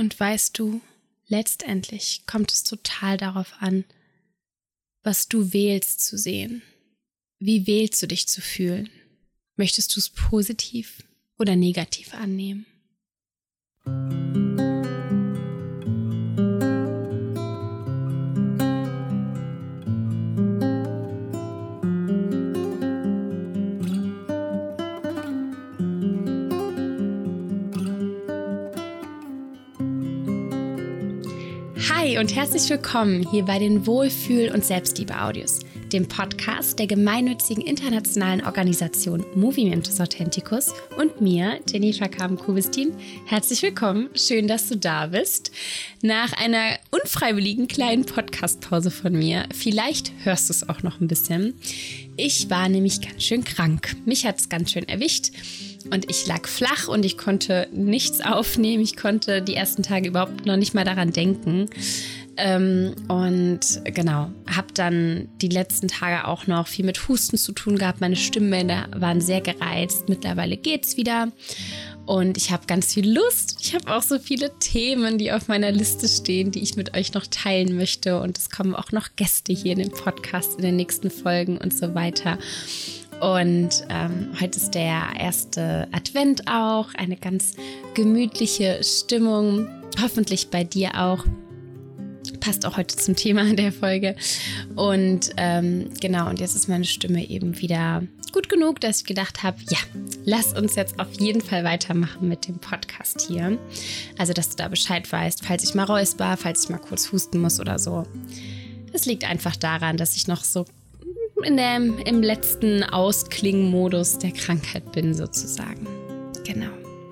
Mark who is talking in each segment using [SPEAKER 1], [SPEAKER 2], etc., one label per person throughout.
[SPEAKER 1] Und weißt du, letztendlich kommt es total darauf an, was du wählst zu sehen. Wie wählst du dich zu fühlen? Möchtest du es positiv oder negativ annehmen? Hi und herzlich willkommen hier bei den Wohlfühl- und Selbstliebe-Audios, dem Podcast der gemeinnützigen internationalen Organisation Movimentus Authenticus und mir, Jennifer Kamen-Kubistin. Herzlich willkommen, schön, dass du da bist. Nach einer unfreiwilligen kleinen Podcastpause von mir, vielleicht hörst du es auch noch ein bisschen, ich war nämlich ganz schön krank. Mich hat es ganz schön erwischt. Und ich lag flach und ich konnte nichts aufnehmen. Ich konnte die ersten Tage überhaupt noch nicht mal daran denken. Und genau, habe dann die letzten Tage auch noch viel mit Husten zu tun gehabt. Meine Stimmbänder waren sehr gereizt. Mittlerweile geht's wieder. Und ich habe ganz viel Lust. Ich habe auch so viele Themen, die auf meiner Liste stehen, die ich mit euch noch teilen möchte. Und es kommen auch noch Gäste hier in dem Podcast in den nächsten Folgen und so weiter. Und heute ist der erste Advent auch, eine ganz gemütliche Stimmung, hoffentlich bei dir auch. Passt auch heute zum Thema der Folge. Und genau, und jetzt ist meine Stimme eben wieder gut genug, dass ich gedacht habe, ja, lass uns jetzt auf jeden Fall weitermachen mit dem Podcast hier. Also, dass du da Bescheid weißt, falls ich mal räusper, falls ich mal kurz husten muss oder so. Das liegt einfach daran, dass ich noch so im letzten Ausklingen-Modus der Krankheit bin, sozusagen. Genau.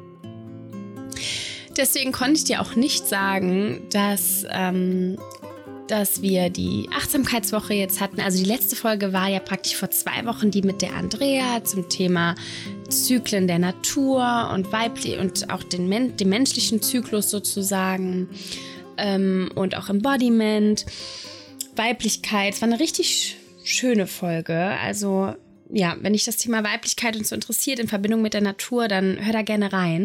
[SPEAKER 1] Deswegen konnte ich dir auch nicht sagen, dass wir die Achtsamkeitswoche jetzt hatten. Also die letzte Folge war ja praktisch vor 2 Wochen, die mit der Andrea zum Thema Zyklen der Natur und weiblich und auch dem menschlichen Zyklus sozusagen und auch Embodiment, Weiblichkeit. Es war eine richtig schöne Folge. Also ja, wenn dich das Thema Weiblichkeit uns so interessiert in Verbindung mit der Natur, dann hör da gerne rein.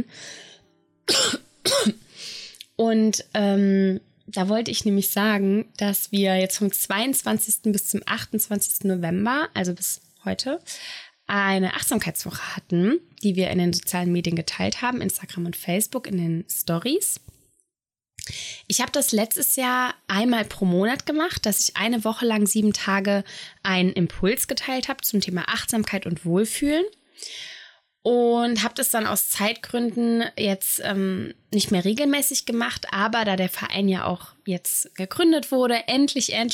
[SPEAKER 1] Und da wollte ich nämlich sagen, dass wir jetzt vom 22. bis zum 28. November, also bis heute, eine Achtsamkeitswoche hatten, die wir in den sozialen Medien geteilt haben, Instagram und Facebook in den Stories. Ich habe das letztes Jahr einmal pro Monat gemacht, dass ich eine Woche lang 7 Tage einen Impuls geteilt habe zum Thema Achtsamkeit und Wohlfühlen. Und habe das dann aus Zeitgründen jetzt nicht mehr regelmäßig gemacht, aber da der Verein ja auch jetzt gegründet wurde, endlich, haben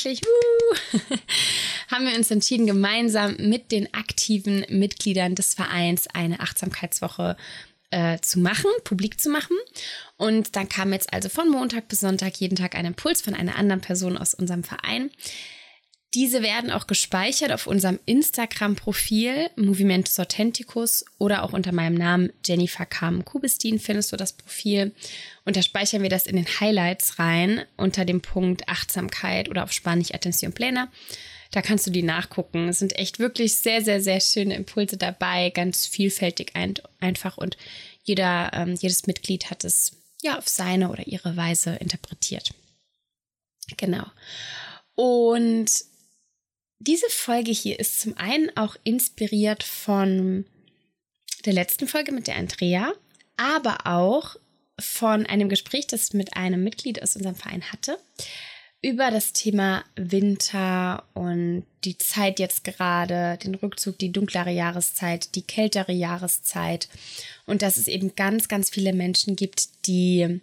[SPEAKER 1] wir uns entschieden, gemeinsam mit den aktiven Mitgliedern des Vereins eine Achtsamkeitswoche zu machen, publik zu machen. Und dann kam jetzt also von Montag bis Sonntag jeden Tag ein Impuls von einer anderen Person aus unserem Verein. Diese werden auch gespeichert auf unserem Instagram-Profil Movimentus Authenticus oder auch unter meinem Namen Jennifer Kamen-Kubistin findest du das Profil. Und da speichern wir das in den Highlights rein unter dem Punkt Achtsamkeit oder auf Spanisch Atención Plena. Da kannst du die nachgucken. Es sind echt wirklich sehr, sehr, sehr schöne Impulse dabei, ganz vielfältig einfach und jedes Mitglied hat es ja auf seine oder ihre Weise interpretiert. Genau. Und diese Folge hier ist zum einen auch inspiriert von der letzten Folge mit der Andrea, aber auch von einem Gespräch, das ich mit einem Mitglied aus unserem Verein hatte, über das Thema Winter und die Zeit jetzt gerade, den Rückzug, die dunklere Jahreszeit, die kältere Jahreszeit und dass es eben ganz, ganz viele Menschen gibt, die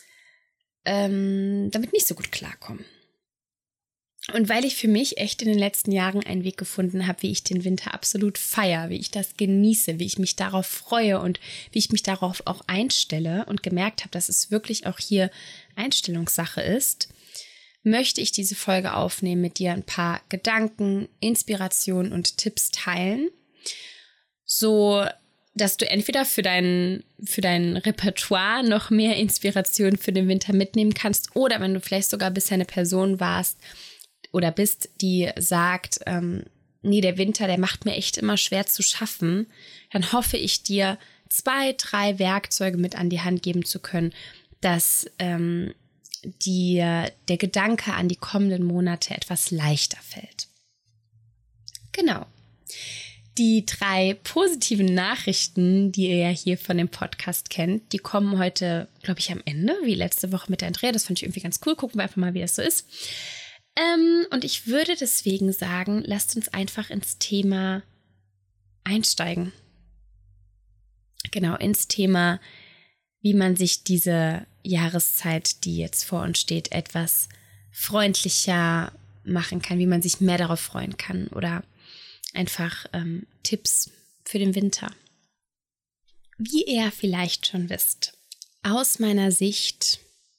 [SPEAKER 1] damit nicht so gut klarkommen. Und weil ich für mich echt in den letzten Jahren einen Weg gefunden habe, wie ich den Winter absolut feiere, wie ich das genieße, wie ich mich darauf freue und wie ich mich darauf auch einstelle und gemerkt habe, dass es wirklich auch hier Einstellungssache ist, möchte ich diese Folge aufnehmen, mit dir ein paar Gedanken, Inspirationen und Tipps teilen, so dass du entweder für dein Repertoire noch mehr Inspiration für den Winter mitnehmen kannst oder wenn du vielleicht sogar bisher eine Person warst oder bist, die sagt, nee, der Winter, der macht mir echt immer schwer zu schaffen, dann hoffe ich dir 2, 3 Werkzeuge mit an die Hand geben zu können, dass dir der Gedanke an die kommenden Monate etwas leichter fällt. Genau. Die 3 positiven Nachrichten, die ihr ja hier von dem Podcast kennt, die kommen heute, glaube ich, am Ende, wie letzte Woche mit der Andrea. Das fand ich irgendwie ganz cool. Gucken wir einfach mal, wie das so ist. Und ich würde deswegen sagen, lasst uns einfach ins Thema einsteigen. Genau, ins Thema, wie man sich diese Jahreszeit, die jetzt vor uns steht, etwas freundlicher machen kann, wie man sich mehr darauf freuen kann oder einfach Tipps für den Winter. Wie ihr vielleicht schon wisst, aus meiner Sicht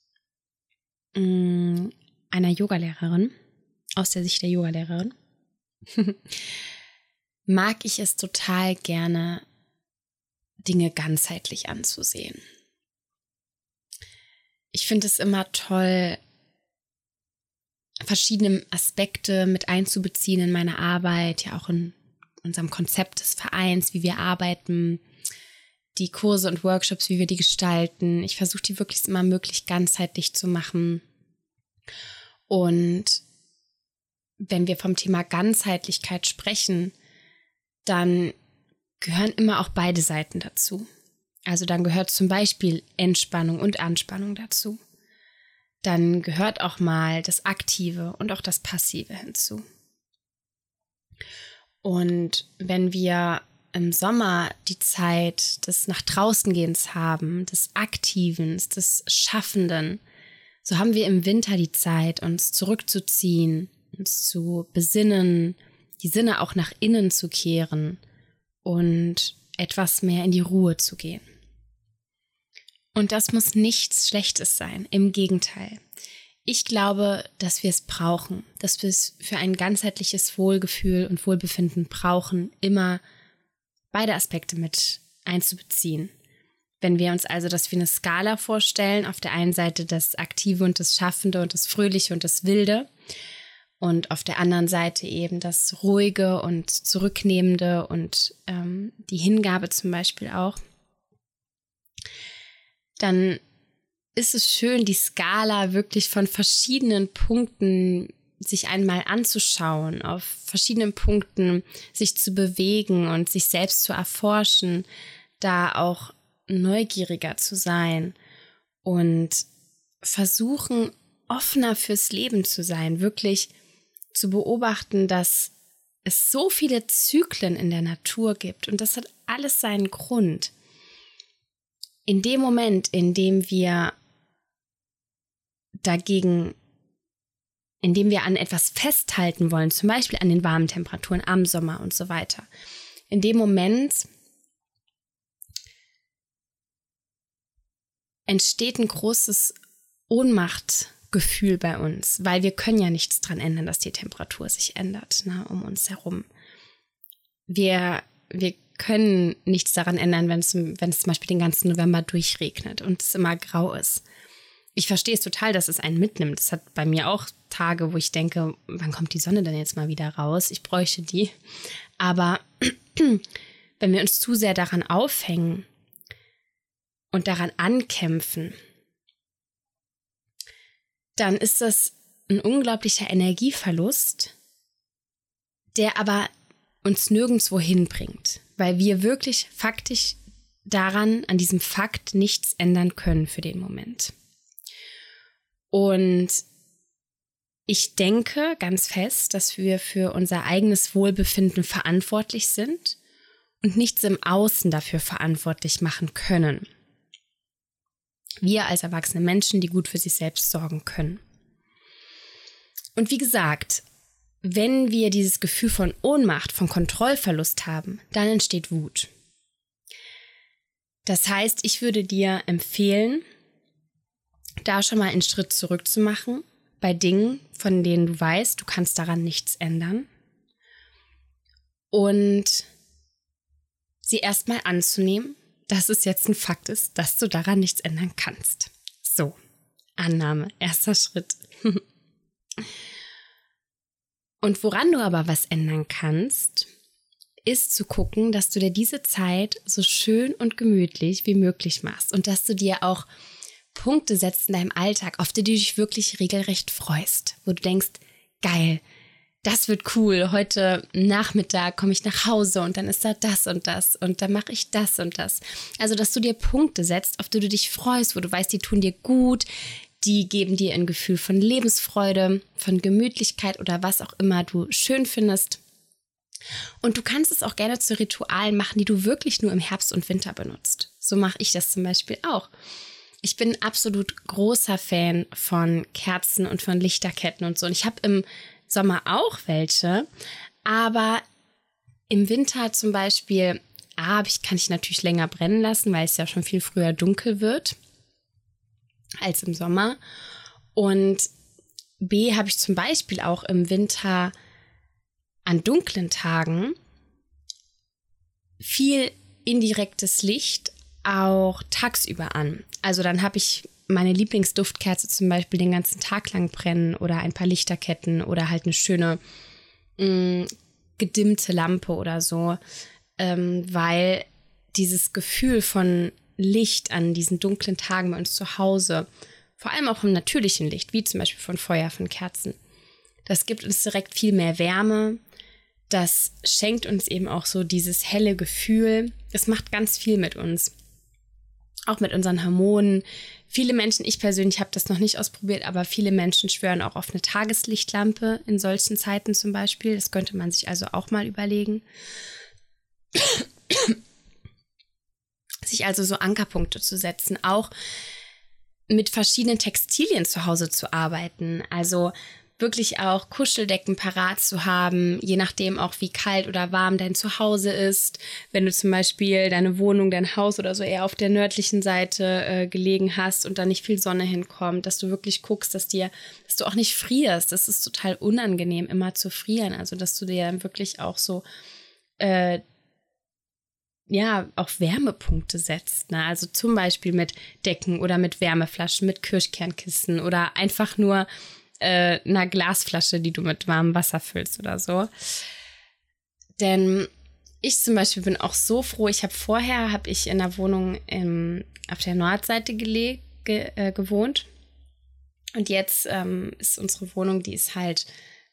[SPEAKER 1] einer Yogalehrerin, aus der Sicht der Yogalehrerin, mag ich es total gerne, Dinge ganzheitlich anzusehen. Ich finde es immer toll, verschiedene Aspekte mit einzubeziehen in meine Arbeit, ja auch in unserem Konzept des Vereins, wie wir arbeiten, die Kurse und Workshops, wie wir die gestalten. Ich versuche die wirklich immer möglich ganzheitlich zu machen. Und wenn wir vom Thema Ganzheitlichkeit sprechen, dann gehören immer auch beide Seiten dazu. Also dann gehört zum Beispiel Entspannung und Anspannung dazu. Dann gehört auch mal das Aktive und auch das Passive hinzu. Und wenn wir im Sommer die Zeit des nach draußen Gehens haben, des Aktiven, des Schaffenden, so haben wir im Winter die Zeit, uns zurückzuziehen, uns zu besinnen, die Sinne auch nach innen zu kehren und etwas mehr in die Ruhe zu gehen. Und das muss nichts Schlechtes sein, im Gegenteil. Ich glaube, dass wir es brauchen, dass wir es für ein ganzheitliches Wohlgefühl und Wohlbefinden brauchen, immer beide Aspekte mit einzubeziehen. Wenn wir uns also das wie eine Skala vorstellen, auf der einen Seite das Aktive und das Schaffende und das Fröhliche und das Wilde und auf der anderen Seite eben das Ruhige und Zurücknehmende und die Hingabe zum Beispiel auch, dann ist es schön, die Skala wirklich von verschiedenen Punkten sich einmal anzuschauen, auf verschiedenen Punkten sich zu bewegen und sich selbst zu erforschen, da auch neugieriger zu sein und versuchen, offener fürs Leben zu sein, wirklich zu beobachten, dass es so viele Zyklen in der Natur gibt und das hat alles seinen Grund. In dem Moment, in dem wir an etwas festhalten wollen, zum Beispiel an den warmen Temperaturen am Sommer und so weiter, in dem Moment entsteht ein großes Ohnmachtgefühl bei uns, weil wir können ja nichts dran ändern, dass die Temperatur sich ändert, um uns herum. Wir können nichts daran ändern, wenn es zum Beispiel den ganzen November durchregnet und es immer grau ist. Ich verstehe es total, dass es einen mitnimmt. Es hat bei mir auch Tage, wo ich denke, wann kommt die Sonne denn jetzt mal wieder raus? Ich bräuchte die. Aber wenn wir uns zu sehr daran aufhängen und daran ankämpfen, dann ist das ein unglaublicher Energieverlust, der aber uns nirgendwo hinbringt, weil wir wirklich faktisch daran, an diesem Fakt nichts ändern können für den Moment. Und ich denke ganz fest, dass wir für unser eigenes Wohlbefinden verantwortlich sind und nichts im Außen dafür verantwortlich machen können. Wir als erwachsene Menschen, die gut für sich selbst sorgen können. Und wie gesagt, wenn wir dieses Gefühl von Ohnmacht, von Kontrollverlust haben, dann entsteht Wut. Das heißt, ich würde dir empfehlen, da schon mal einen Schritt zurück zu machen, bei Dingen, von denen du weißt, du kannst daran nichts ändern. Und sie erstmal anzunehmen, dass es jetzt ein Fakt ist, dass du daran nichts ändern kannst. So, Annahme, erster Schritt. Und woran du aber was ändern kannst, ist zu gucken, dass du dir diese Zeit so schön und gemütlich wie möglich machst und dass du dir auch Punkte setzt in deinem Alltag, auf die du dich wirklich regelrecht freust, wo du denkst, geil, das wird cool, heute Nachmittag komme ich nach Hause und dann ist da das und dann mache ich das und das. Also, dass du dir Punkte setzt, auf die du dich freust, wo du weißt, die tun dir gut, die geben dir ein Gefühl von Lebensfreude, von Gemütlichkeit oder was auch immer du schön findest. Und du kannst es auch gerne zu Ritualen machen, die du wirklich nur im Herbst und Winter benutzt. So mache ich das zum Beispiel auch. Ich bin absolut großer Fan von Kerzen und von Lichterketten und so. Und ich habe im Sommer auch welche, aber im Winter zum Beispiel, kann ich natürlich länger brennen lassen, weil es ja schon viel früher dunkel wird als im Sommer. Und B, habe ich zum Beispiel auch im Winter an dunklen Tagen viel indirektes Licht auch tagsüber an. Also dann habe ich meine Lieblingsduftkerze zum Beispiel den ganzen Tag lang brennen oder ein paar Lichterketten oder halt eine schöne gedimmte Lampe oder so, weil dieses Gefühl von Licht an diesen dunklen Tagen bei uns zu Hause, vor allem auch im natürlichen Licht, wie zum Beispiel von Feuer, von Kerzen, das gibt uns direkt viel mehr Wärme. Das schenkt uns eben auch so dieses helle Gefühl. Das macht ganz viel mit uns. Auch mit unseren Hormonen. Viele Menschen, ich persönlich habe das noch nicht ausprobiert, aber viele Menschen schwören auch auf eine Tageslichtlampe in solchen Zeiten zum Beispiel. Das könnte man sich also auch mal überlegen. Sich also so Ankerpunkte zu setzen, auch mit verschiedenen Textilien zu Hause zu arbeiten. Also wirklich auch Kuscheldecken parat zu haben, je nachdem auch wie kalt oder warm dein Zuhause ist. Wenn du zum Beispiel deine Wohnung, dein Haus oder so eher auf der nördlichen Seite gelegen hast und da nicht viel Sonne hinkommt, dass du wirklich guckst, dass du auch nicht frierst. Das ist total unangenehm, immer zu frieren. Also dass du dir dann wirklich auch so auch Wärmepunkte setzt. Ne? Also zum Beispiel mit Decken oder mit Wärmeflaschen, mit Kirschkernkissen oder einfach nur einer Glasflasche, die du mit warmem Wasser füllst oder so. Denn ich zum Beispiel bin auch so froh, vorher habe ich in der Wohnung auf der Nordseite gewohnt. Und jetzt ist unsere Wohnung, die ist halt,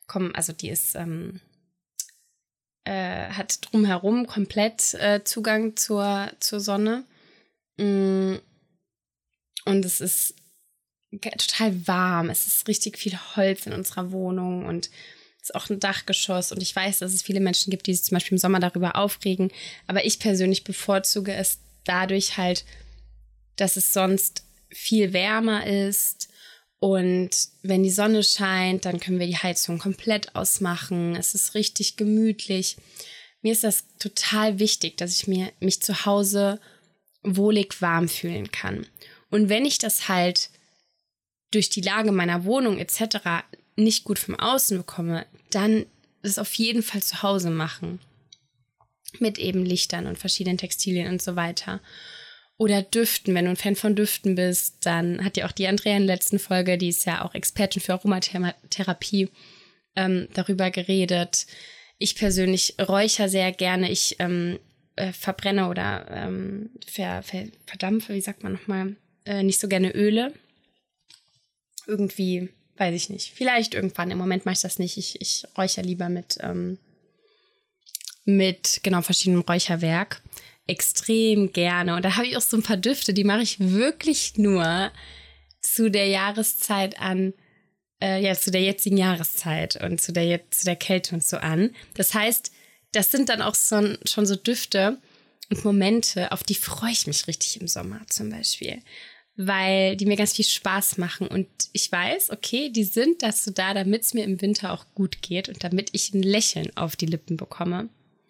[SPEAKER 1] hat drumherum komplett Zugang zur Sonne. Und es ist total warm. Es ist richtig viel Holz in unserer Wohnung und es ist auch ein Dachgeschoss. Und ich weiß, dass es viele Menschen gibt, die sich zum Beispiel im Sommer darüber aufregen. Aber ich persönlich bevorzuge es dadurch halt, dass es sonst viel wärmer ist. Und wenn die Sonne scheint, dann können wir die Heizung komplett ausmachen. Es ist richtig gemütlich. Mir ist das total wichtig, dass ich mich zu Hause wohlig warm fühlen kann. Und wenn ich das halt durch die Lage meiner Wohnung etc. nicht gut vom Außen bekomme, dann das auf jeden Fall zu Hause machen. Mit eben Lichtern und verschiedenen Textilien und so weiter. Oder Düften, wenn du ein Fan von Düften bist, dann hat ja auch die Andrea in der letzten Folge, die ist ja auch Expertin für Aromatherapie, darüber geredet. Ich persönlich räuchere sehr gerne. Ich verbrenne oder verdampfe, wie sagt man nochmal, nicht so gerne Öle. Irgendwie, weiß ich nicht, vielleicht irgendwann. Im Moment mache ich das nicht. Ich räuchere lieber mit verschiedenem Räucherwerk. Extrem gerne. Und da habe ich auch so ein paar Düfte, die mache ich wirklich nur zu der Jahreszeit zu der jetzigen Jahreszeit und zu der Kälte und so an. Das heißt, das sind dann auch schon so Düfte und Momente, auf die freue ich mich richtig im Sommer zum Beispiel. Weil die mir ganz viel Spaß machen und ich weiß, okay, die sind dazu da, damit es mir im Winter auch gut geht und damit ich ein Lächeln auf die Lippen bekomme.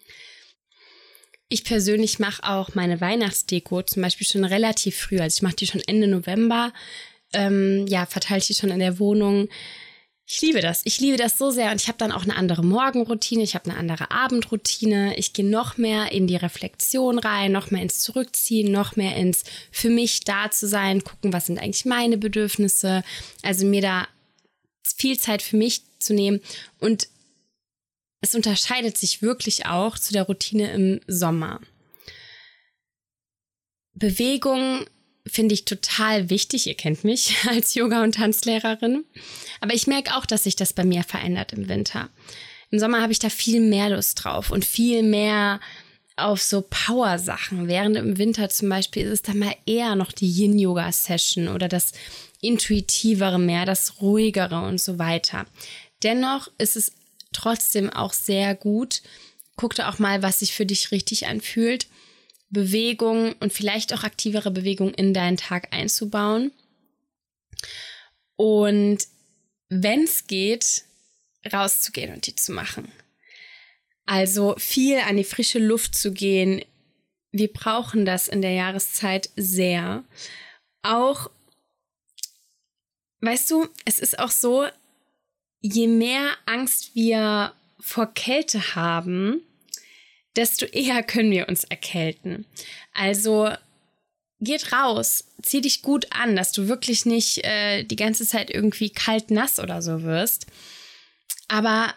[SPEAKER 1] Ich persönlich mache auch meine Weihnachtsdeko zum Beispiel schon relativ früh. Also ich mache die schon Ende November, verteile ich die schon in der Wohnung. Ich liebe das. Ich liebe das so sehr und ich habe dann auch eine andere Morgenroutine, ich habe eine andere Abendroutine. Ich gehe noch mehr in die Reflexion rein, noch mehr ins Zurückziehen, noch mehr ins für mich da zu sein, gucken, was sind eigentlich meine Bedürfnisse. Also mir da viel Zeit für mich zu nehmen und es unterscheidet sich wirklich auch zu der Routine im Sommer. Bewegung finde ich total wichtig. Ihr kennt mich als Yoga- und Tanzlehrerin. Aber ich merke auch, dass sich das bei mir verändert im Winter. Im Sommer habe ich da viel mehr Lust drauf und viel mehr auf so Power-Sachen. Während im Winter zum Beispiel ist es dann mal eher noch die Yin-Yoga-Session oder das Intuitivere mehr, das Ruhigere und so weiter. Dennoch ist es trotzdem auch sehr gut. Guck da auch mal, was sich für dich richtig anfühlt. Bewegung und vielleicht auch aktivere Bewegung in deinen Tag einzubauen. Und wenn es geht, rauszugehen und die zu machen. Also viel an die frische Luft zu gehen. Wir brauchen das in der Jahreszeit sehr. Auch, weißt du, es ist auch so, je mehr Angst wir vor Kälte haben, desto eher können wir uns erkälten. Also geht raus, zieh dich gut an, dass du wirklich nicht die ganze Zeit irgendwie kalt-nass oder so wirst. Aber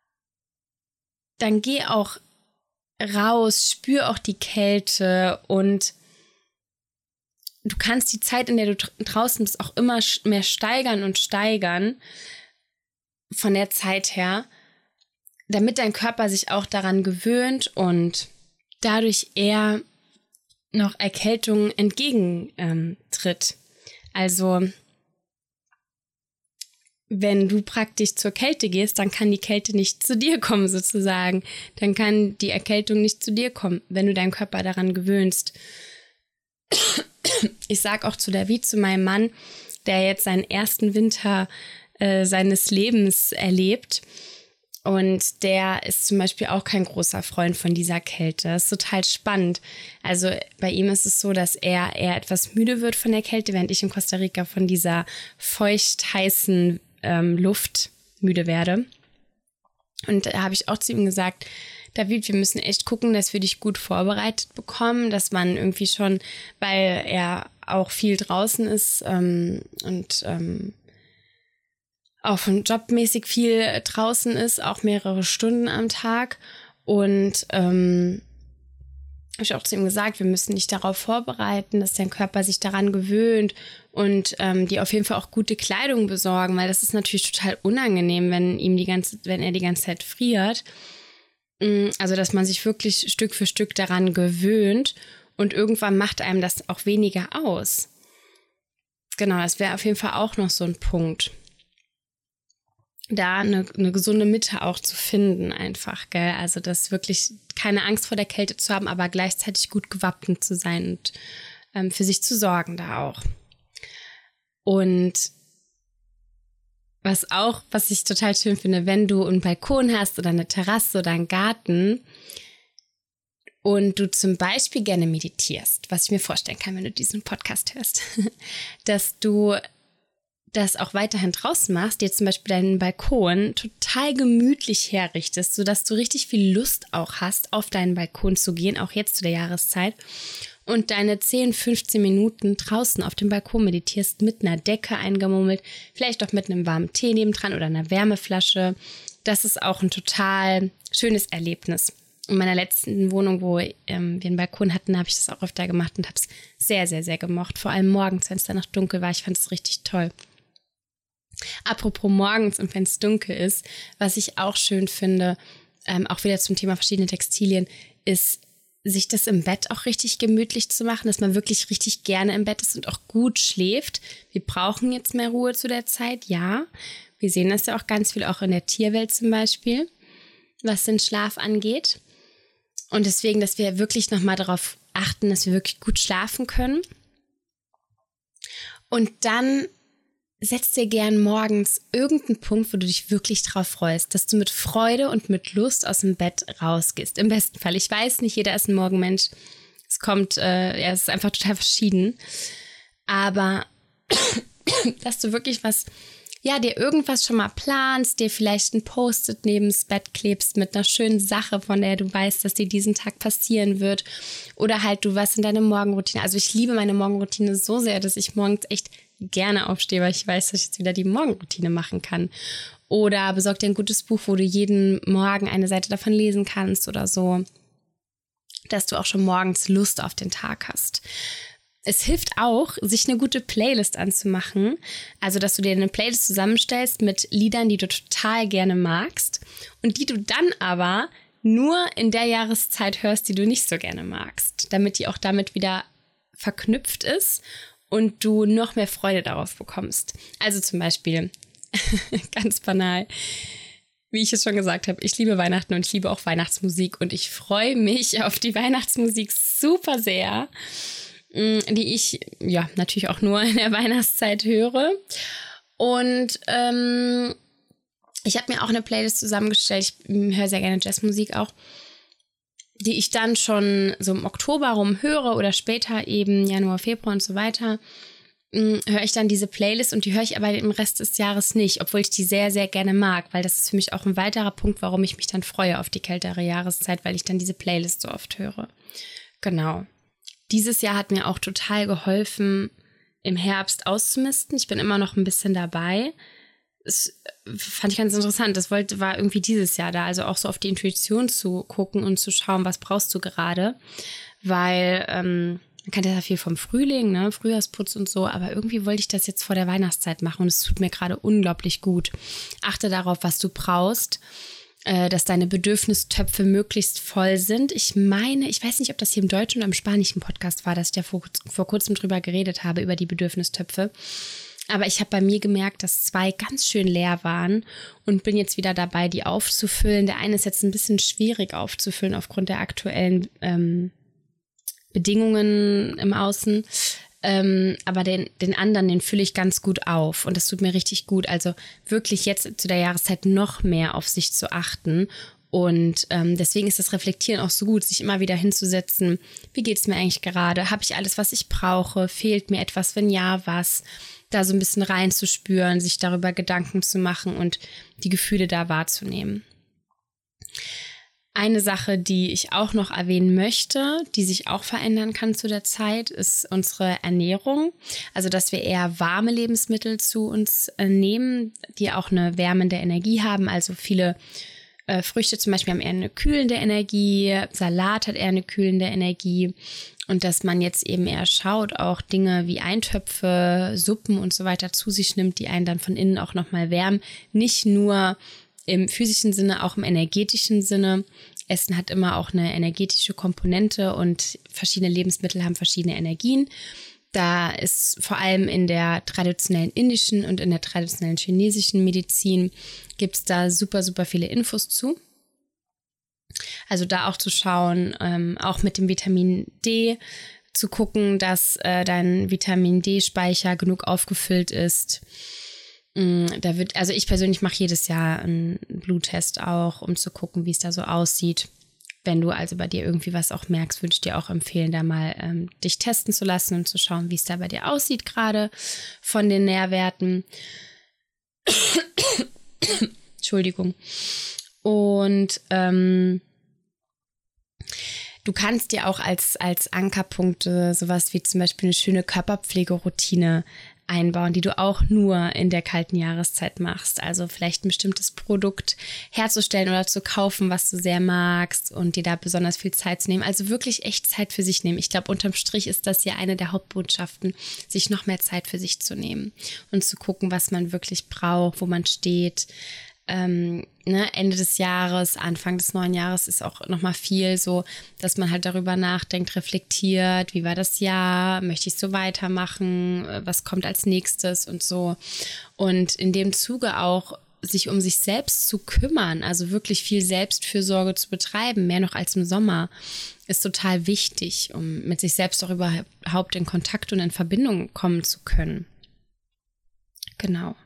[SPEAKER 1] dann geh auch raus, spür auch die Kälte und du kannst die Zeit, in der du draußen bist, auch immer mehr steigern und steigern von der Zeit her, damit dein Körper sich auch daran gewöhnt und dadurch eher noch Erkältungen entgegentritt. Also wenn du praktisch zur Kälte gehst, dann kann die Kälte nicht zu dir kommen sozusagen. Dann kann die Erkältung nicht zu dir kommen, wenn du deinen Körper daran gewöhnst. Ich sag auch zu David, zu meinem Mann, der jetzt seinen ersten Winter seines Lebens erlebt. Und der ist zum Beispiel auch kein großer Freund von dieser Kälte. Das ist total spannend. Also bei ihm ist es so, dass er eher etwas müde wird von der Kälte, während ich in Costa Rica von dieser feucht heißen Luft müde werde. Und da habe ich auch zu ihm gesagt, David, wir müssen echt gucken, dass wir dich gut vorbereitet bekommen, dass man irgendwie schon, weil er auch viel draußen ist und auch von jobmäßig viel draußen ist, auch mehrere Stunden am Tag. Und habe ich auch zu ihm gesagt, wir müssen dich darauf vorbereiten, dass dein Körper sich daran gewöhnt und dir auf jeden Fall auch gute Kleidung besorgen, weil das ist natürlich total unangenehm, wenn er die ganze Zeit friert. Also, dass man sich wirklich Stück für Stück daran gewöhnt und irgendwann macht einem das auch weniger aus. Genau, das wäre auf jeden Fall auch noch so ein Punkt. Da eine gesunde Mitte auch zu finden einfach, gell? Also das wirklich keine Angst vor der Kälte zu haben, aber gleichzeitig gut gewappnet zu sein und für sich zu sorgen da auch. Und was ich total schön finde, wenn du einen Balkon hast oder eine Terrasse oder einen Garten und du zum Beispiel gerne meditierst, was ich mir vorstellen kann, wenn du diesen Podcast hörst, dass du das auch weiterhin draußen machst, dir zum Beispiel deinen Balkon total gemütlich herrichtest, sodass du richtig viel Lust auch hast, auf deinen Balkon zu gehen, auch jetzt zu der Jahreszeit, und deine 10, 15 Minuten draußen auf dem Balkon meditierst, mit einer Decke eingemummelt, vielleicht auch mit einem warmen Tee nebendran oder einer Wärmeflasche. Das ist auch ein total schönes Erlebnis. In meiner letzten Wohnung, wo wir einen Balkon hatten, habe ich das auch öfter gemacht und habe es sehr, sehr, sehr gemocht. Vor allem morgens, wenn es dann noch dunkel war. Ich fand es richtig toll. Apropos morgens und wenn es dunkel ist, was ich auch schön finde, auch wieder zum Thema verschiedene Textilien, ist, sich das im Bett auch richtig gemütlich zu machen, dass man wirklich richtig gerne im Bett ist und auch gut schläft. Wir brauchen jetzt mehr Ruhe zu der Zeit, ja. Wir sehen das ja auch ganz viel, auch in der Tierwelt zum Beispiel, was den Schlaf angeht. Und deswegen, dass wir wirklich nochmal darauf achten, dass wir wirklich gut schlafen können. Und dann setz dir gern morgens irgendeinen Punkt, wo du dich wirklich drauf freust, dass du mit Freude und mit Lust aus dem Bett rausgehst. Im besten Fall. Ich weiß, nicht jeder ist ein Morgenmensch. Es ist einfach total verschieden. Aber dass du wirklich dir irgendwas schon mal planst, dir vielleicht ein Post-it neben das Bett klebst mit einer schönen Sache, von der du weißt, dass dir diesen Tag passieren wird. Oder halt du was in deine Morgenroutine. Also ich liebe meine Morgenroutine so sehr, dass ich morgens echt gerne aufstehe, weil ich weiß, dass ich jetzt wieder die Morgenroutine machen kann. Oder besorg dir ein gutes Buch, wo du jeden Morgen eine Seite davon lesen kannst oder so, dass du auch schon morgens Lust auf den Tag hast. Es hilft auch, sich eine gute Playlist anzumachen. Also, dass du dir eine Playlist zusammenstellst mit Liedern, die du total gerne magst und die du dann aber nur in der Jahreszeit hörst, die du nicht so gerne magst, damit die auch damit wieder verknüpft ist und du noch mehr Freude darauf bekommst. Also zum Beispiel, ganz banal, wie ich es schon gesagt habe, ich liebe Weihnachten und ich liebe auch Weihnachtsmusik und ich freue mich auf die Weihnachtsmusik super sehr, die ich ja natürlich auch nur in der Weihnachtszeit höre. Und ich habe mir auch eine Playlist zusammengestellt. Ich höre sehr gerne Jazzmusik auch, die ich dann schon so im Oktober rum höre oder später eben Januar, Februar und so weiter. Höre ich dann diese Playlist und die höre ich aber im Rest des Jahres nicht, obwohl ich die sehr, sehr gerne mag, weil das ist für mich auch ein weiterer Punkt, warum ich mich dann freue auf die kältere Jahreszeit, weil ich dann diese Playlist so oft höre. Genau. Dieses Jahr hat mir auch total geholfen, im Herbst auszumisten. Ich bin immer noch ein bisschen dabei. Das fand ich ganz interessant. Das war irgendwie dieses Jahr da, also auch so auf die Intuition zu gucken und zu schauen, was brauchst du gerade, weil man kennt ja viel vom Frühling, ne, Frühjahrsputz und so, aber irgendwie wollte ich das jetzt vor der Weihnachtszeit machen und es tut mir gerade unglaublich gut. Achte darauf, was du brauchst, dass deine Bedürfnistöpfe möglichst voll sind. Ich weiß nicht, ob das hier im deutschen oder im spanischen Podcast war, dass ich ja vor kurzem drüber geredet habe, über die Bedürfnistöpfe. Aber ich habe bei mir gemerkt, dass 2 ganz schön leer waren und bin jetzt wieder dabei, die aufzufüllen. Der eine ist jetzt ein bisschen schwierig aufzufüllen aufgrund der aktuellen Bedingungen im Außen. Aber den anderen, den fülle ich ganz gut auf und das tut mir richtig gut. Also wirklich jetzt zu der Jahreszeit noch mehr auf sich zu achten. Und deswegen ist das Reflektieren auch so gut, sich immer wieder hinzusetzen. Wie geht es mir eigentlich gerade? Habe ich alles, was ich brauche? Fehlt mir etwas? Wenn ja, was? Da so ein bisschen reinzuspüren, sich darüber Gedanken zu machen und die Gefühle da wahrzunehmen. Eine Sache, die ich auch noch erwähnen möchte, die sich auch verändern kann zu der Zeit, ist unsere Ernährung. Also, dass wir eher warme Lebensmittel zu uns nehmen, die auch eine wärmende Energie haben. Also viele Früchte zum Beispiel haben eher eine kühlende Energie, Salat hat eher eine kühlende Energie. Und dass man jetzt eben eher schaut, auch Dinge wie Eintöpfe, Suppen und so weiter zu sich nimmt, die einen dann von innen auch nochmal wärmen. Nicht nur im physischen Sinne, auch im energetischen Sinne. Essen hat immer auch eine energetische Komponente und verschiedene Lebensmittel haben verschiedene Energien. Da ist vor allem in der traditionellen indischen und in der traditionellen chinesischen Medizin gibt es da super, super viele Infos zu. Also da auch zu schauen, auch mit dem Vitamin D zu gucken, dass dein Vitamin D-Speicher genug aufgefüllt ist. Also ich persönlich mache jedes Jahr einen Bluttest auch, um zu gucken, wie es da so aussieht. Wenn du also bei dir irgendwie was auch merkst, würde ich dir auch empfehlen, da mal dich testen zu lassen und zu schauen, wie es da bei dir aussieht, gerade von den Nährwerten. Entschuldigung. Und du kannst dir auch als Ankerpunkte sowas wie zum Beispiel eine schöne Körperpflegeroutine einbauen, die du auch nur in der kalten Jahreszeit machst. Also vielleicht ein bestimmtes Produkt herzustellen oder zu kaufen, was du sehr magst und dir da besonders viel Zeit zu nehmen. Also wirklich echt Zeit für sich nehmen. Ich glaube, unterm Strich ist das ja eine der Hauptbotschaften, sich noch mehr Zeit für sich zu nehmen und zu gucken, was man wirklich braucht, wo man steht. Ende des Jahres, Anfang des neuen Jahres ist auch nochmal viel so, dass man halt darüber nachdenkt, reflektiert, wie war das Jahr, möchte ich so weitermachen, was kommt als nächstes und so. Und in dem Zuge auch sich um sich selbst zu kümmern, also wirklich viel Selbstfürsorge zu betreiben, mehr noch als im Sommer, ist total wichtig, um mit sich selbst auch überhaupt in Kontakt und in Verbindung kommen zu können. Genau.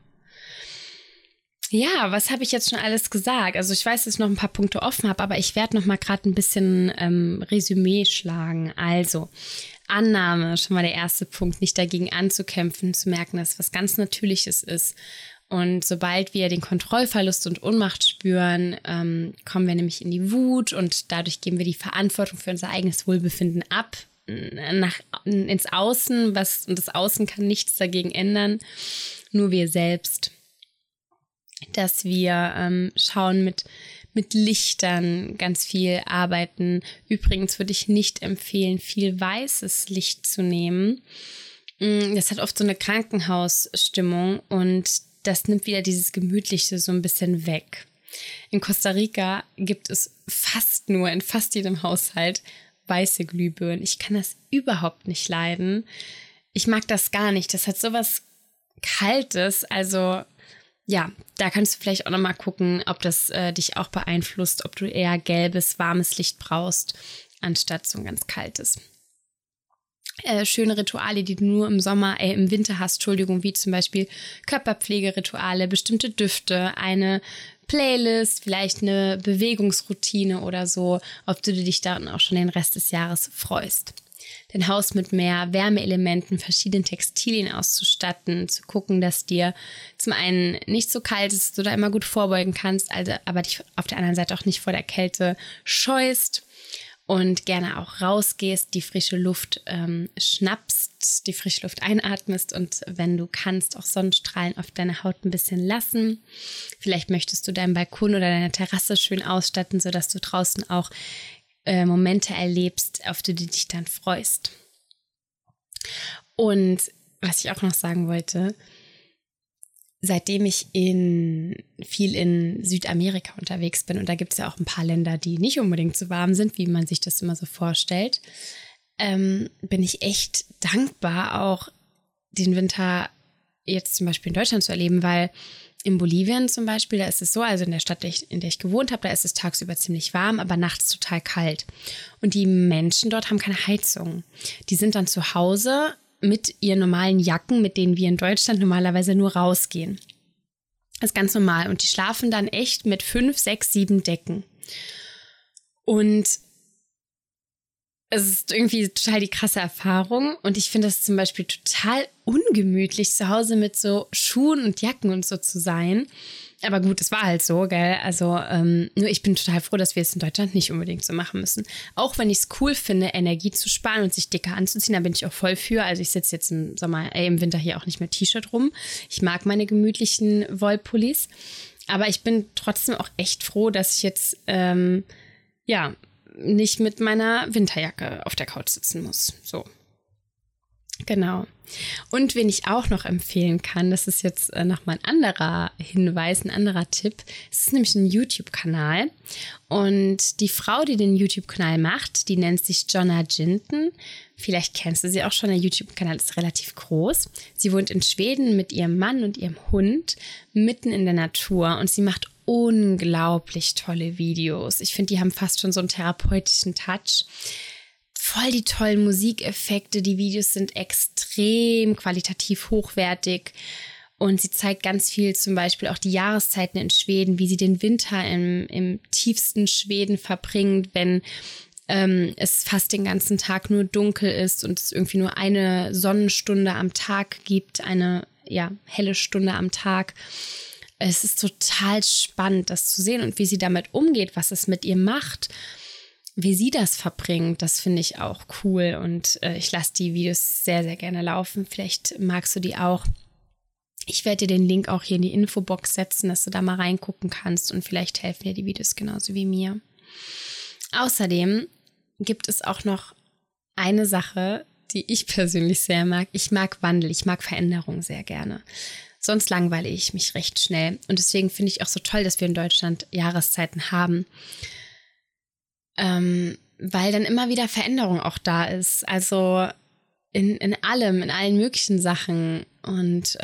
[SPEAKER 1] Ja, was habe ich jetzt schon alles gesagt? Also ich weiß, dass ich noch ein paar Punkte offen habe, aber ich werde noch mal gerade ein bisschen Resümee schlagen. Also Annahme, schon mal der erste Punkt, nicht dagegen anzukämpfen, zu merken, dass es was ganz Natürliches ist. Und sobald wir den Kontrollverlust und Ohnmacht spüren, kommen wir nämlich in die Wut und dadurch geben wir die Verantwortung für unser eigenes Wohlbefinden ab, ins Außen, und das Außen kann nichts dagegen ändern, nur wir selbst. Dass wir schauen mit mit Lichtern ganz viel arbeiten. Übrigens würde ich nicht empfehlen, viel weißes Licht zu nehmen. Das hat oft so eine Krankenhausstimmung und das nimmt wieder dieses Gemütliche so ein bisschen weg. In Costa Rica gibt es in fast jedem Haushalt weiße Glühbirnen. Ich kann das überhaupt nicht leiden. Ich mag das gar nicht. Das hat sowas Kaltes. Also ja, da kannst du vielleicht auch nochmal gucken, ob das dich auch beeinflusst, ob du eher gelbes, warmes Licht brauchst, anstatt so ein ganz kaltes. Schöne Rituale, die du nur im Winter hast, wie zum Beispiel Körperpflegerituale, bestimmte Düfte, eine Playlist, vielleicht eine Bewegungsroutine oder so, ob du dich dann auch schon den Rest des Jahres freust. Dein Haus mit mehr Wärmeelementen, verschiedenen Textilien auszustatten, zu gucken, dass dir zum einen nicht so kalt ist, dass du da immer gut vorbeugen kannst, aber dich auf der anderen Seite auch nicht vor der Kälte scheust. Und gerne auch rausgehst, die frische Luft schnappst, die frische Luft einatmest und wenn du kannst, auch Sonnenstrahlen auf deine Haut ein bisschen lassen. Vielleicht möchtest du deinen Balkon oder deine Terrasse schön ausstatten, sodass du draußen auch Momente erlebst, auf die du dich dann freust. Und was ich auch noch sagen wollte, seitdem ich viel in Südamerika unterwegs bin, und da gibt es ja auch ein paar Länder, die nicht unbedingt so warm sind, wie man sich das immer so vorstellt, bin ich echt dankbar, auch den Winter jetzt zum Beispiel in Deutschland zu erleben, weil in Bolivien zum Beispiel, da ist es so, also in der Stadt, in der ich gewohnt habe, da ist es tagsüber ziemlich warm, aber nachts total kalt. Und die Menschen dort haben keine Heizung. Die sind dann zu Hause mit ihren normalen Jacken, mit denen wir in Deutschland normalerweise nur rausgehen. Das ist ganz normal. Und die schlafen dann echt mit 5, 6, 7 Decken. Und es ist irgendwie total die krasse Erfahrung. Und ich finde es zum Beispiel total ungemütlich, zu Hause mit so Schuhen und Jacken und so zu sein. Aber gut, es war halt so, gell? Also nur ich bin total froh, dass wir es in Deutschland nicht unbedingt so machen müssen. Auch wenn ich es cool finde, Energie zu sparen und sich dicker anzuziehen, da bin ich auch voll für. Also ich sitze jetzt im Winter hier auch nicht mit T-Shirt rum. Ich mag meine gemütlichen Wollpullis. Aber ich bin trotzdem auch echt froh, dass ich jetzt nicht mit meiner Winterjacke auf der Couch sitzen muss. So. Genau. Und wen ich auch noch empfehlen kann, das ist jetzt nochmal ein anderer Hinweis, ein anderer Tipp. Es ist nämlich ein YouTube-Kanal. Und die Frau, die den YouTube-Kanal macht, die nennt sich Jonna Jinton. Vielleicht kennst du sie auch schon. Der YouTube-Kanal ist relativ groß. Sie wohnt in Schweden mit ihrem Mann und ihrem Hund mitten in der Natur. Und sie macht unglaublich tolle Videos. Ich finde, die haben fast schon so einen therapeutischen Touch. Voll die tollen Musikeffekte, die Videos sind extrem qualitativ hochwertig und sie zeigt ganz viel, zum Beispiel auch die Jahreszeiten in Schweden, wie sie den Winter im tiefsten Schweden verbringt, wenn es fast den ganzen Tag nur dunkel ist und es irgendwie nur eine Sonnenstunde am Tag gibt, eine helle Stunde am Tag. Es ist total spannend, das zu sehen und wie sie damit umgeht, was es mit ihr macht. Wie sie das verbringt, das finde ich auch cool und ich lasse die Videos sehr, sehr gerne laufen. Vielleicht magst du die auch. Ich werde dir den Link auch hier in die Infobox setzen, dass du da mal reingucken kannst und vielleicht helfen dir die Videos genauso wie mir. Außerdem gibt es auch noch eine Sache, die ich persönlich sehr mag. Ich mag Wandel, ich mag Veränderung sehr gerne. Sonst langweile ich mich recht schnell und deswegen finde ich auch so toll, dass wir in Deutschland Jahreszeiten haben. Weil dann immer wieder Veränderung auch da ist. Also in allen möglichen Sachen. Und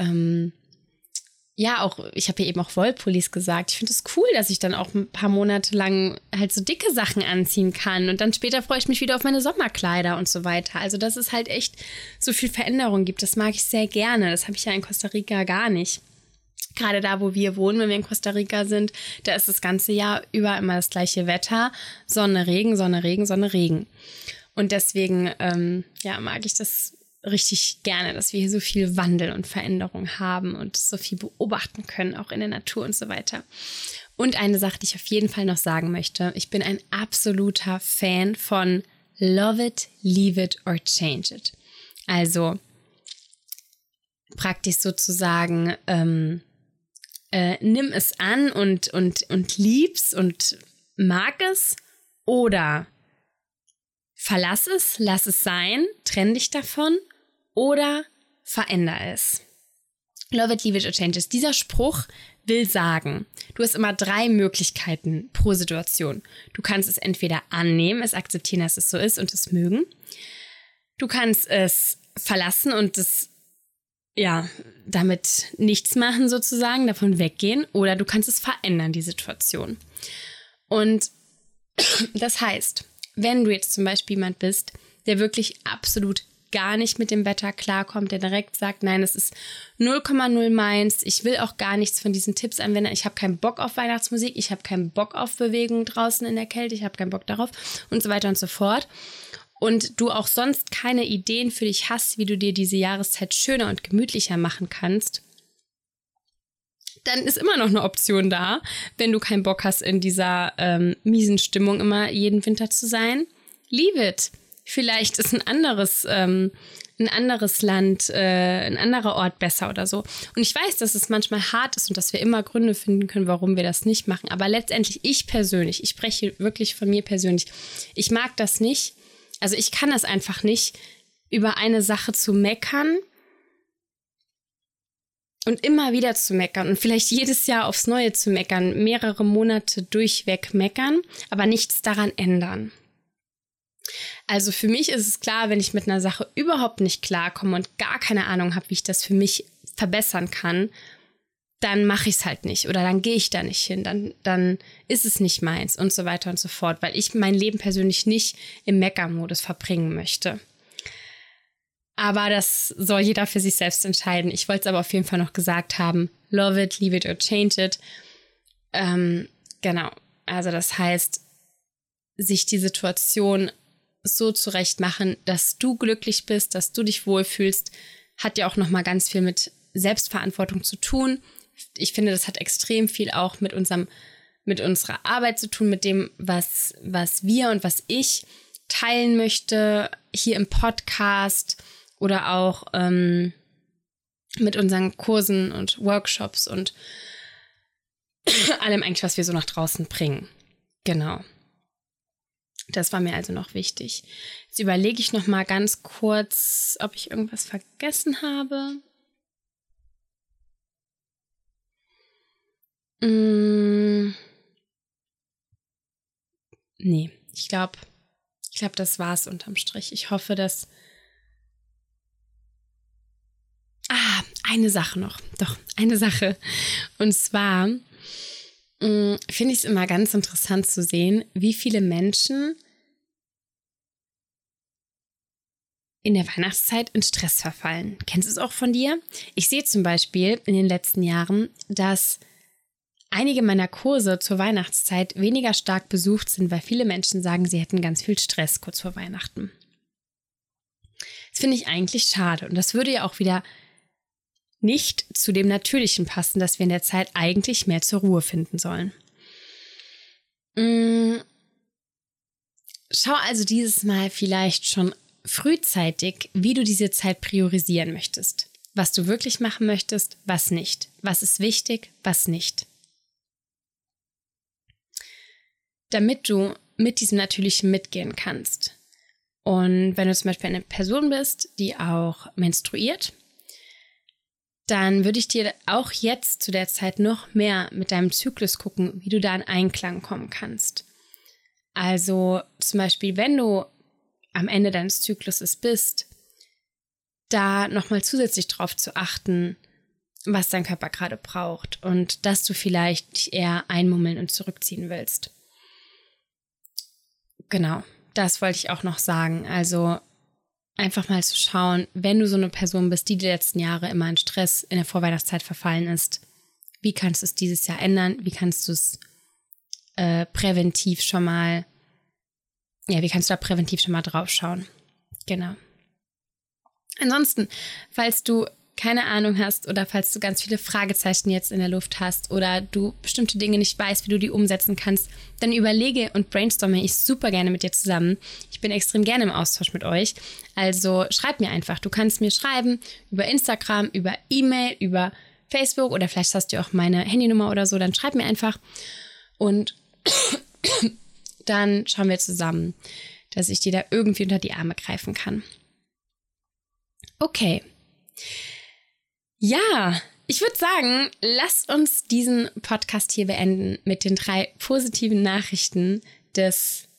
[SPEAKER 1] auch, ich habe ja eben auch Wollpullis gesagt. Ich finde es cool, dass ich dann auch ein paar Monate lang halt so dicke Sachen anziehen kann. Und dann später freue ich mich wieder auf meine Sommerkleider und so weiter. Also dass es halt echt so viel Veränderung gibt. Das mag ich sehr gerne. Das habe ich ja in Costa Rica gar nicht. Gerade da, wo wir wohnen, wenn wir in Costa Rica sind, da ist das ganze Jahr über immer das gleiche Wetter. Sonne, Regen, Sonne, Regen, Sonne, Regen. Und deswegen mag ich das richtig gerne, dass wir hier so viel Wandel und Veränderung haben und so viel beobachten können, auch in der Natur und so weiter. Und eine Sache, die ich auf jeden Fall noch sagen möchte. Ich bin ein absoluter Fan von Love it, leave it or change it. Also praktisch sozusagen nimm es an und lieb's und mag es, oder verlass es, lass es sein, trenn dich davon oder veränder es. Love it, leave it or change it. Dieser Spruch will sagen, du hast immer 3 Möglichkeiten pro Situation. Du kannst es entweder annehmen, es akzeptieren, dass es so ist und es mögen. Du kannst es verlassen und es, damit nichts machen sozusagen, davon weggehen. Oder du kannst es verändern, die Situation. Und das heißt, wenn du jetzt zum Beispiel jemand bist, der wirklich absolut gar nicht mit dem Wetter klarkommt, der direkt sagt, nein, es ist 0,0 meins, ich will auch gar nichts von diesen Tipps anwenden, ich habe keinen Bock auf Weihnachtsmusik, ich habe keinen Bock auf Bewegung draußen in der Kälte, ich habe keinen Bock darauf und so weiter und so fort. Und du auch sonst keine Ideen für dich hast, wie du dir diese Jahreszeit schöner und gemütlicher machen kannst, dann ist immer noch eine Option da, wenn du keinen Bock hast, in dieser miesen Stimmung immer jeden Winter zu sein. Leave it. Vielleicht ist ein anderes Land, ein anderer Ort besser oder so. Und ich weiß, dass es manchmal hart ist und dass wir immer Gründe finden können, warum wir das nicht machen. Aber letztendlich, ich spreche wirklich von mir persönlich, ich mag das nicht. Also ich kann das einfach nicht, über eine Sache zu meckern und immer wieder zu meckern und vielleicht jedes Jahr aufs Neue zu meckern, mehrere Monate durchweg meckern, aber nichts daran ändern. Also für mich ist es klar, wenn ich mit einer Sache überhaupt nicht klarkomme und gar keine Ahnung habe, wie ich das für mich verbessern kann, dann mache ich es halt nicht oder dann gehe ich da nicht hin, dann ist es nicht meins und so weiter und so fort, weil ich mein Leben persönlich nicht im Meckermodus verbringen möchte. Aber das soll jeder für sich selbst entscheiden. Ich wollte es aber auf jeden Fall noch gesagt haben, love it, leave it or change it. Genau, also das heißt, sich die Situation so zurecht machen, dass du glücklich bist, dass du dich wohlfühlst, hat ja auch nochmal ganz viel mit Selbstverantwortung zu tun. Ich finde, das hat extrem viel auch mit unserer Arbeit zu tun, mit dem, was wir und was ich teilen möchte, hier im Podcast oder auch mit unseren Kursen und Workshops und allem eigentlich, was wir so nach draußen bringen. Genau. Das war mir also noch wichtig. Jetzt überlege ich noch mal ganz kurz, ob ich irgendwas vergessen habe. Nee, ich glaube, das war's unterm Strich. Ich hoffe, dass... eine Sache noch. Doch, eine Sache. Und zwar finde ich es immer ganz interessant zu sehen, wie viele Menschen in der Weihnachtszeit in Stress verfallen. Kennst du es auch von dir? Ich sehe zum Beispiel in den letzten Jahren, dass einige meiner Kurse zur Weihnachtszeit weniger stark besucht sind, weil viele Menschen sagen, sie hätten ganz viel Stress kurz vor Weihnachten. Das finde ich eigentlich schade. Und das würde ja auch wieder nicht zu dem Natürlichen passen, dass wir in der Zeit eigentlich mehr zur Ruhe finden sollen. Schau also dieses Mal vielleicht schon frühzeitig, wie du diese Zeit priorisieren möchtest. Was du wirklich machen möchtest, was nicht. Was ist wichtig, was nicht. Damit du mit diesem Natürlichen mitgehen kannst. Und wenn du zum Beispiel eine Person bist, die auch menstruiert, dann würde ich dir auch jetzt zu der Zeit noch mehr mit deinem Zyklus gucken, wie du da in Einklang kommen kannst. Also zum Beispiel, wenn du am Ende deines Zykluses bist, da nochmal zusätzlich drauf zu achten, was dein Körper gerade braucht und dass du vielleicht dich eher einmummeln und zurückziehen willst. Genau, das wollte ich auch noch sagen. Also einfach mal zu schauen, wenn du so eine Person bist, die letzten Jahre immer in Stress in der Vorweihnachtszeit verfallen ist, wie kannst du es dieses Jahr ändern? Wie kannst du es präventiv schon mal, wie kannst du da präventiv schon mal drauf schauen? Genau. Ansonsten, falls du keine Ahnung hast oder falls du ganz viele Fragezeichen jetzt in der Luft hast oder du bestimmte Dinge nicht weißt, wie du die umsetzen kannst, dann überlege und brainstorme ich super gerne mit dir zusammen. Ich bin extrem gerne im Austausch mit euch. Also schreib mir einfach. Du kannst mir schreiben über Instagram, über E-Mail, über Facebook oder vielleicht hast du auch meine Handynummer oder so, dann schreib mir einfach und dann schauen wir zusammen, dass ich dir da irgendwie unter die Arme greifen kann. Okay. Ja, ich würde sagen, lasst uns diesen Podcast hier beenden mit den 3 positiven Nachrichten der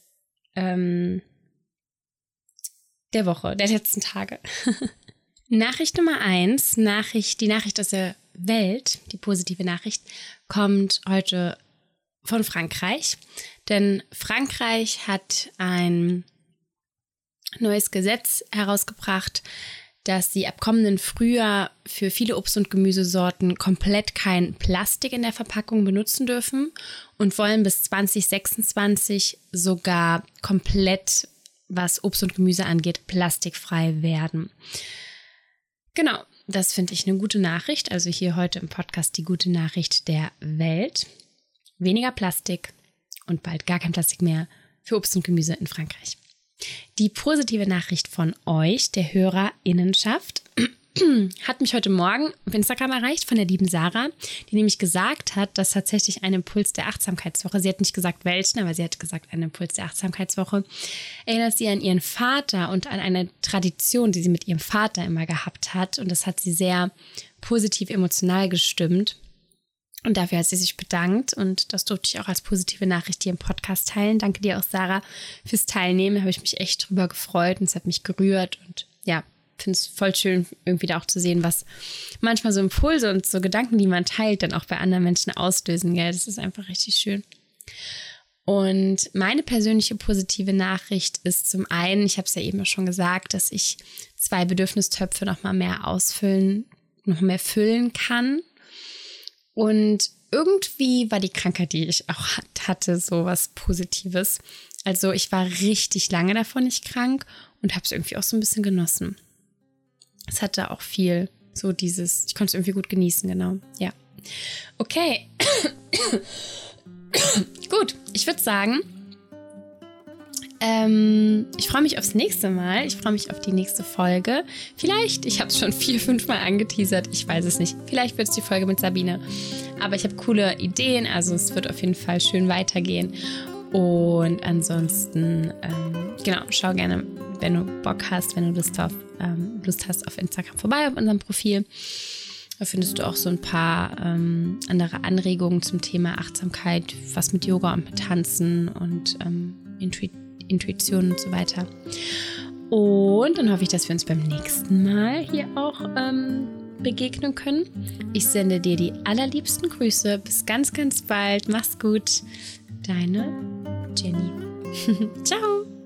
[SPEAKER 1] Woche, der letzten Tage. Nachricht Nummer 1, die Nachricht aus der Welt, die positive Nachricht, kommt heute von Frankreich. Denn Frankreich hat ein neues Gesetz herausgebracht, dass sie ab kommenden Frühjahr für viele Obst- und Gemüsesorten komplett kein Plastik in der Verpackung benutzen dürfen und wollen bis 2026 sogar komplett, was Obst und Gemüse angeht, plastikfrei werden. Genau, das finde ich eine gute Nachricht. Also hier heute im Podcast die gute Nachricht der Welt. Weniger Plastik und bald gar kein Plastik mehr für Obst und Gemüse in Frankreich. Die positive Nachricht von euch, der HörerInnenschaft, hat mich heute Morgen auf Instagram erreicht von der lieben Sarah, die nämlich gesagt hat, dass tatsächlich ein Impuls der Achtsamkeitswoche, sie hat nicht gesagt welchen, aber sie hat gesagt, ein Impuls der Achtsamkeitswoche, erinnert sie an ihren Vater und an eine Tradition, die sie mit ihrem Vater immer gehabt hat. Und das hat sie sehr positiv emotional gestimmt. Und dafür hat sie sich bedankt und das durfte ich auch als positive Nachricht hier im Podcast teilen. Danke dir auch, Sarah, fürs Teilnehmen. Da habe ich mich echt drüber gefreut und es hat mich gerührt. Und ja, finde es voll schön, irgendwie da auch zu sehen, was manchmal so Impulse und so Gedanken, die man teilt, dann auch bei anderen Menschen auslösen. Gell? Das ist einfach richtig schön. Und meine persönliche positive Nachricht ist zum einen, ich habe es ja eben schon gesagt, dass ich 2 Bedürfnistöpfe noch mehr füllen kann. Und irgendwie war die Krankheit, die ich auch hatte, so was Positives. Also ich war richtig lange davon nicht krank und habe es irgendwie auch so ein bisschen genossen. Es hatte auch viel so ich konnte es irgendwie gut genießen, genau. Ja. Okay. Gut, ich würde sagen, ich freue mich aufs nächste Mal. Ich freue mich auf die nächste Folge. Vielleicht, ich habe es schon 4-5 Mal angeteasert, ich weiß es nicht. Vielleicht wird es die Folge mit Sabine. Aber ich habe coole Ideen, also es wird auf jeden Fall schön weitergehen. Und ansonsten, genau, schau gerne, wenn du Bock hast, wenn du Lust hast, auf Instagram vorbei auf unserem Profil. Da findest du auch so ein paar andere Anregungen zum Thema Achtsamkeit, was mit Yoga und mit Tanzen und Intuition und so weiter. Und dann hoffe ich, dass wir uns beim nächsten Mal hier auch begegnen können. Ich sende dir die allerliebsten Grüße. Bis ganz, ganz bald. Mach's gut. Deine Jenny. Ciao.